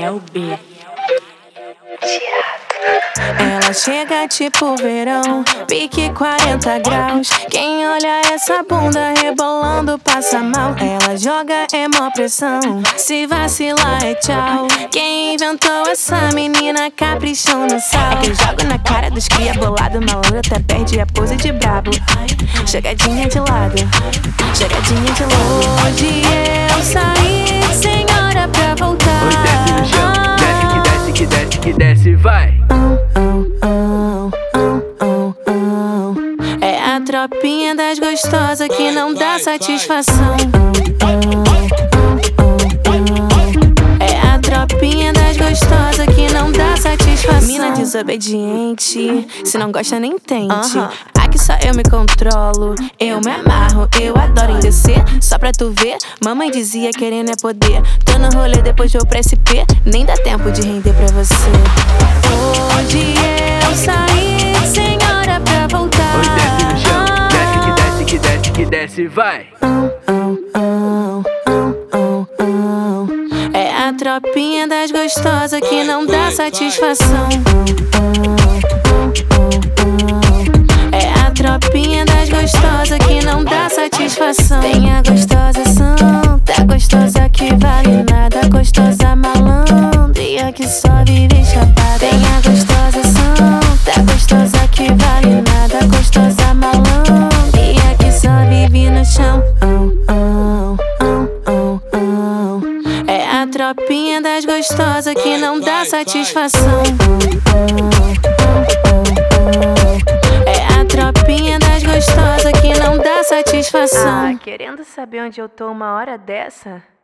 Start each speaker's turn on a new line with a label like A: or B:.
A: Ariel B.
B: Ela chega tipo verão, pique 40 graus. Quem olha essa bunda rebolando passa mal. Ela joga é mó pressão, se vacilar é tchau. Quem inventou essa menina caprichou no sal. É que eu jogo na cara dos cria bolado, malandro até perde a pose de brabo. Jogadinha de lado, jogadinha de lado. Hoje eu saí sem hora pra voltar.
C: Oi, desce no chão, desce que desce que desce que desce, vai.
B: É a tropinha das gostosas que não dá satisfação. É a tropinha das gostosas que não dá satisfação. Mina desobediente, se não gosta nem tente. Aqui só eu me controlo, eu me amarro, eu adoro em descer. Só pra tu ver, mamãe dizia querendo é poder. Tô no rolê, depois vou pra SP, nem dá tempo de render pra você. Hoje eu saí sem hora pra voltar.
C: Oi, desce no chão, desce que desce que desce que desce, vai.
B: É a tropinha das gostosas que não dá satisfação. É a tropinha das gostosas que não dá satisfação. Tem a gostosa santa, gostosa que vale nada, gostosa malandra e a que só vive chapada. Tem a gostosa santa, gostosa que vale nada, gostosa malandra e a que só vive no chão. É a tropinha das gostosas que não dá satisfação. É a tropinha das gostosas que não dá satisfação.
A: Querendo saber onde eu tô uma hora dessa?